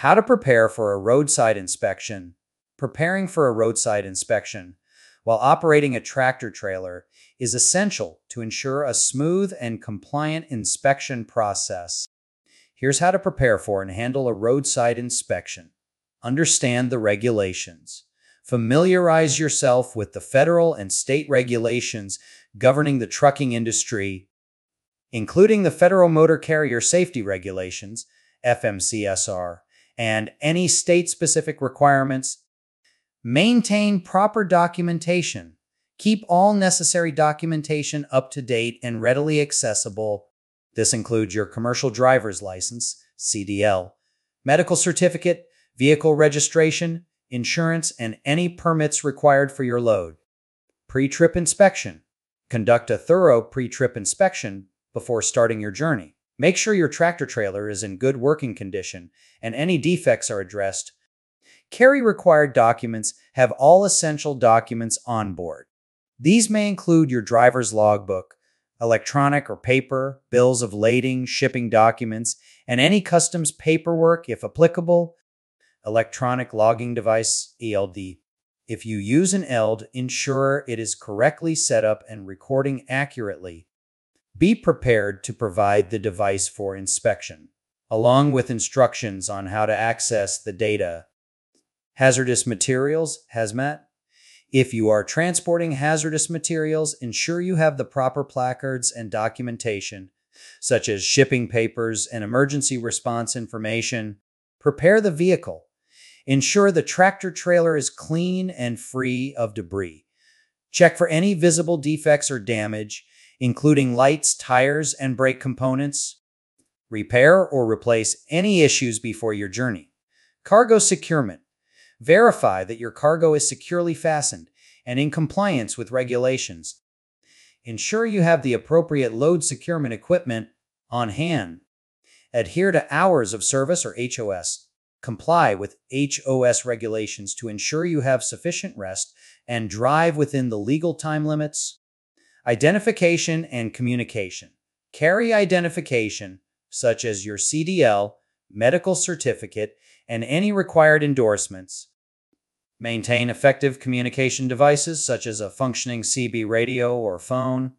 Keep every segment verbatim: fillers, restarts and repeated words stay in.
How to prepare for a roadside inspection. Preparing for a roadside inspection while operating a tractor trailer is essential to ensure a smooth and compliant inspection process. Here's how to prepare for and handle a roadside inspection. Understand the regulations. Familiarize yourself with the federal and state regulations governing the trucking industry, including the Federal Motor Carrier Safety Regulations, F M C S R, and any state-specific requirements. Maintain proper documentation. Keep all necessary documentation up to date and readily accessible. This includes your commercial driver's license, C D L, medical certificate, vehicle registration, insurance, and any permits required for your load. Pre-trip inspection. Conduct a thorough pre-trip inspection before starting your journey. Make sure your tractor trailer is in good working condition and any defects are addressed. Carry required documents. Have all essential documents on board. These may include your driver's logbook, electronic or paper, bills of lading, shipping documents, and any customs paperwork if applicable. Electronic logging device, E L D. If you use an E L D, ensure it is correctly set up and recording accurately. Be prepared to provide the device for inspection, along with instructions on how to access the data. Hazardous materials, hazmat. If you are transporting hazardous materials, ensure you have the proper placards and documentation, such as shipping papers and emergency response information. Prepare the vehicle. Ensure the tractor trailer is clean and free of debris. Check for any visible defects or damage, including lights, tires, and brake components. Repair or replace any issues before your journey. Cargo securement. Verify that your cargo is securely fastened and in compliance with regulations. Ensure you have the appropriate load securement equipment on hand. Adhere to hours of service or H O S. Comply with H O S regulations to ensure you have sufficient rest and drive within the legal time limits. Identification and communication. Carry identification, such as your C D L, medical certificate, and any required endorsements. Maintain effective communication devices, such as a functioning C B radio or phone.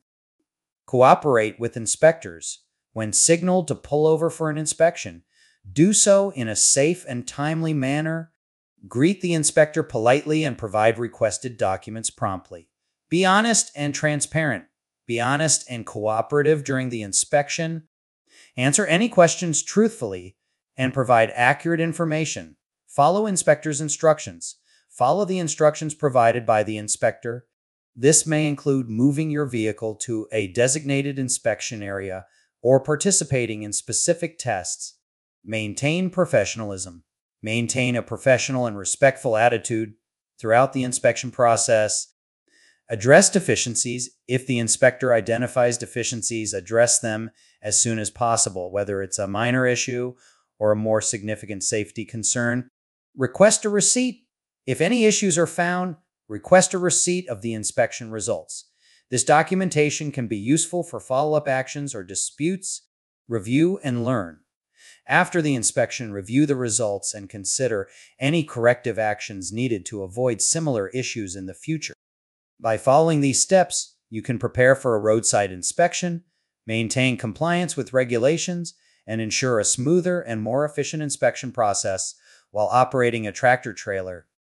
Cooperate with inspectors. When signaled to pull over for an inspection, do so in a safe and timely manner. Greet the inspector politely and provide requested documents promptly. Be honest and transparent. Be honest and cooperative during the inspection. Answer any questions truthfully and provide accurate information. Follow inspector's instructions. Follow the instructions provided by the inspector. This may include moving your vehicle to a designated inspection area or participating in specific tests. Maintain professionalism. Maintain a professional and respectful attitude throughout the inspection process. Address deficiencies. If the inspector identifies deficiencies, address them as soon as possible, whether it's a minor issue or a more significant safety concern. Request a receipt. If any issues are found, request a receipt of the inspection results. This documentation can be useful for follow-up actions or disputes. Review and learn. After the inspection, review the results and consider any corrective actions needed to avoid similar issues in the future. By following these steps, you can prepare for a roadside inspection, maintain compliance with regulations, and ensure a smoother and more efficient inspection process while operating a tractor trailer.